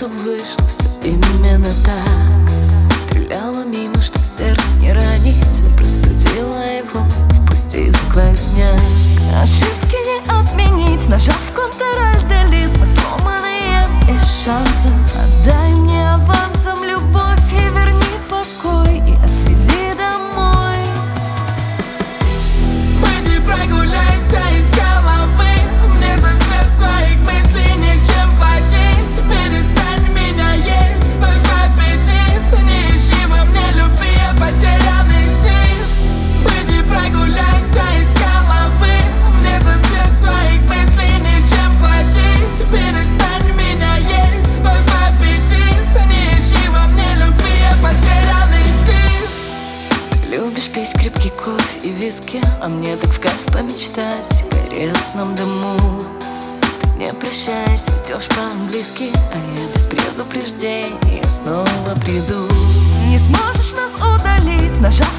что вышло все именно так. Стреляла мимо, чтоб в сердце не ранить, простудила его, впустив сквозняк. Ошибки не отменить, нажав Ctrl-Delete, мы сломанные без шансов. Отдай мне авансом любовь и верни покой, и отвези домой. Выйди, прогуляйся из головы, мне за свет своих мыслей нечем платить. Перестань меня есть, свой аппетит, не ищи во мне любви, я потерянный тип. Выйди, прогуляйся из головы, мне за свет своих мыслей нечем платить. Перестань меня есть, свой аппетит, не ищи во мне любви, я потерянный тип. Ты любишь пить крепкий кофе и виски, а мне так в кайф помечтать в сигаретном дыму. Ты не прощаясь, уйдешь по-английски, а я без предупреждения снова приду. Не сможешь нас удалить, нажав